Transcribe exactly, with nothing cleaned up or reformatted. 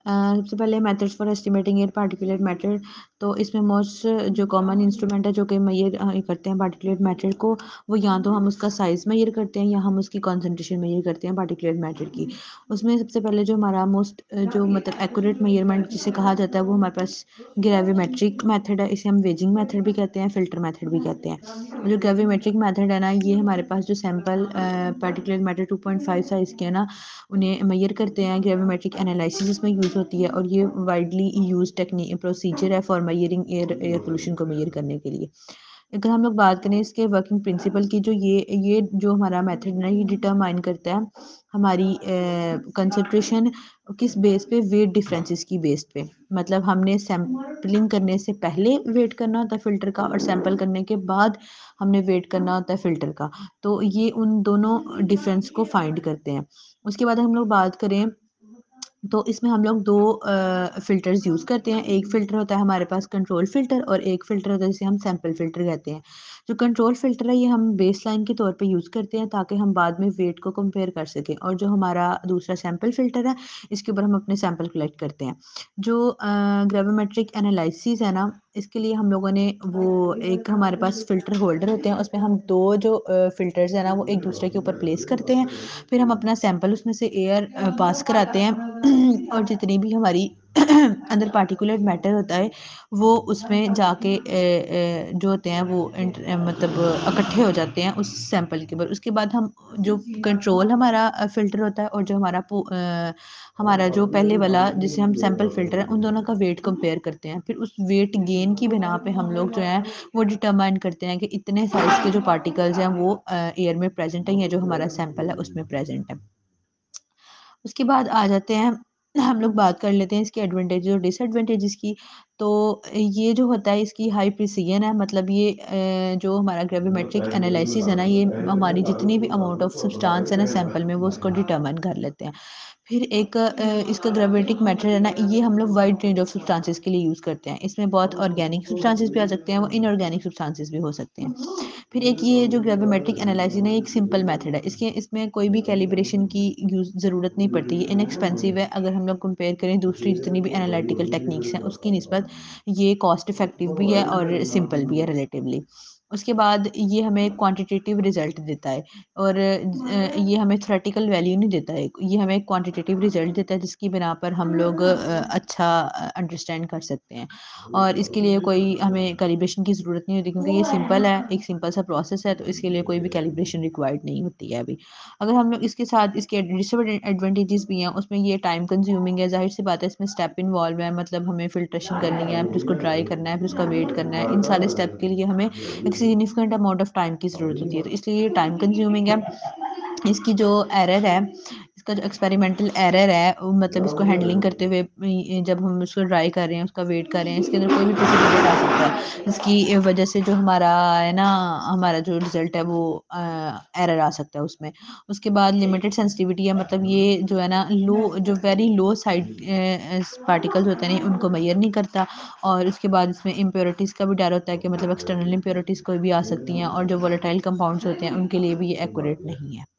अ, सबसे पहले methods for estimating air particulate matter. तो इसमें मोस्ट जो कॉमन इंस्ट्रूमेंट है जो कि मेजर अ, करते हैं पार्टिकुलेट मैटर को, वो या तो हम उसका साइज़ मेजर करते हैं या हम उसकी कॉन्सेंट्रेशन मेजर करते हैं पार्टिकुलेट मैटर की। उसमें सबसे पहले जो हमारा मोस्ट अ, जो मतलब एक्यूरेट मेजरमेंट जिसे कहा जाता है वो हमारे पास ग्रेविमेट्रिक मेथड है। इसे हम वेजिंग मेथड भी कहते हैं, फ़िल्टर मेथड भी कहते हैं। जो ग्रेविमेट्रिक मेथड है ना, ये हमारे पास जो sample uh, particulate matter two point five size के है ना, उन्हें मेजर करते हैं। ग्रेविमेट्रिक एनालिसिस इसमें यूज़ होती है और ये वाइडली यूज़ टेक्निक प्रोसीजर है for measuring air air pollution को मेजर करने के लिए। अगर हम लोग बात करें इसके वर्किंग प्रिंसिपल की, जो ये ये जो हमारा मेथड है ना, ये डिटरमाइन करता है हमारी कंसंट्रेशन किस बेस पे, वेट डिफरेंसेस की बेस पे। मतलब हमने सैम्पलिंग करने से पहले वेट करना होता है फ़िल्टर का और सैंपल करने के बाद हमने वेट करना होता है फ़िल्टर का। तो ये उन दोनों डिफरेंस को फाइंड करते हैं। उसके बाद हम लोग बात करें तो इसमें हम लोग दो अ, फ़िल्टर्स यूज़ करते हैं। एक फ़िल्टर होता है हमारे पास कंट्रोल फ़िल्टर और एक फ़िल्टर होता है जिसे हम सैंपल फ़िल्टर कहते हैं। जो कंट्रोल फ़िल्टर है ये हम बेसलाइन के तौर पे यूज़ करते हैं ताकि हम बाद में वेट को कंपेयर कर सकें, और जो हमारा दूसरा सैंपल फ़िल्टर है इसके ऊपर हम अपने सैंपल कलेक्ट करते हैं। जो अ, ग्रेविमेट्रिक एनालिसिस है ना, इसके लिए हम लोगों ने वो एक हमारे पास फ़िल्टर होल्डर होते हैं, उसमें हम दो जो अ, फ़िल्टर्स हैं ना वो एक दूसरे के ऊपर प्लेस करते हैं। फिर हम अपना सैंपल उसमें से एयर अ, पास कराते हैं और जितनी भी हमारी अंदर पार्टिकुलेट मैटर होता है वो उसमें जाके अ, अ, जो होते हैं वो इंट अ, मतलब इकट्ठे हो जाते हैं उस सैंपल के ऊपर। उसके बाद हम जो कंट्रोल हमारा अ, फ़िल्टर होता है और जो हमारा पू अ, हमारा जो पहले वाला जिसे हम सैंपल फ़िल्टर है, उन दोनों का वेट कंपेयर करते हैं। फिर उस वेट गेन की बिना पे हम लोग जो है वो डिटरमाइन करते हैं कि इतने साइज़ के जो पार्टिकल्स हैं वो अ, एयर में प्रेज़ेंट है या जो हमारा सैंपल है उसमें प्रेज़ेंट है। उसके बाद आ जाते हैं, हम लोग बात कर लेते हैं इसके एडवांटेजेस और डिसएडवांटेजेस की। तो ये जो होता है इसकी हाई प्रिसिजन है, मतलब ये अ, जो हमारा ग्रेविमेट्रिक एनालिसिस है ना, ये हमारी जितनी भी अमाउंट ऑफ सब्सटेंस है ना सैंपल में वो उसको डिटरमाइन कर लेते हैं। फिर एक अ, इसका ग्रेविमेट्रिक मेथड है ना, ये हम लोग वाइड रेंज ऑफ सब्सटेंसेस के लिए यूज़ करते हैं। इसमें बहुत ऑर्गेनिक सब्सटेंसेस भी आ सकते हैं, वो इनऑर्गेनिक सब्सटेंसेस भी हो सकते हैं। फिर एक ये जो ग्रेविमेट्रिक एनालिसिस ना, ये एक सिंपल मेथड है। इसके इसमें कोई भी कैलिब्रेशन की यूज़ ज़रूरत नहीं पड़ती। ये इनएक्सपेंसिव है, अगर हम लोग कंपेयर करें दूसरी जितनी भी एनालिटिकल टेक्निक्स हैं उसकी निस्बत ये कॉस्ट इफ़ेक्टिव भी है और सिंपल भी है रिलेटिवली। उसके बाद ये हमें क्वांटिटेटिव रिज़ल्ट देता है और अ, ये हमें थ्योरेटिकल वैल्यू नहीं देता है। ये हमें क्वांटिटेटिव रिज़ल्ट देता है जिसकी बिना पर हम लोग अ, अच्छा अ, अंडरस्टैंड कर सकते हैं। और इसके लिए कोई हमें कैलिब्रेशन की ज़रूरत नहीं होती क्योंकि ये सिंपल है, एक सिंपल सा प्रोसेस है, तो इसके लिए कोई भी कैलिब्रेशन रिक्वायर्ड नहीं होती है अभी। अगर हम लोग इसके साथ इसके डिसएडवांटेजेस भी हैं, उसमें ये टाइम कंज्यूमिंग है, ज़ाहिर-सी बात है इसमें स्टेप इन्वॉल्व है, मतलब हमें फ़िल्ट्रेशन करनी है, फिर उसको ड्राई करना है, फिर उसका वेट करना है। इन सारे स्टेप के लिए हमें एक सिग्निफिकेंट अमाउंट ऑफ टाइम की ज़रूरत होती है, तो इसलिए ये टाइम कंज्यूमिंग है। इसकी जो एरर है, इसका जो एक्सपेरिमेंटल एरर है अ, मतलब इसको हैंडलिंग करते हुए इ जब हम उसको ड्राई कर रहे हैं, उसका वेट कर रहे हैं, इसके अंदर कोई भी प्रेसिपिटेट आ सकता है, जिसकी वजह से जो हमारा है ना, हमारा जो रिज़ल्ट है वो अ, एरर आ सकता है उसमें। उसके बाद लिमिटेड सेंसिटिविटी है, मतलब ये जो है ना लो जो वेरी लो साइड अ, स पार्टिकल्स होते हैं उनको मेजर नहीं करता, और उसके बाद इसमें इम्प्योरिटीज़ का भी डर होता है कि मतलब एक्सटर्नल इम्प्योरिटीज़ कोई भी आ सकती हैं, और जो वोलेटाइल कंपाउंड्स होते हैं उनके लिए भी ये एक्यूरेट नहीं है।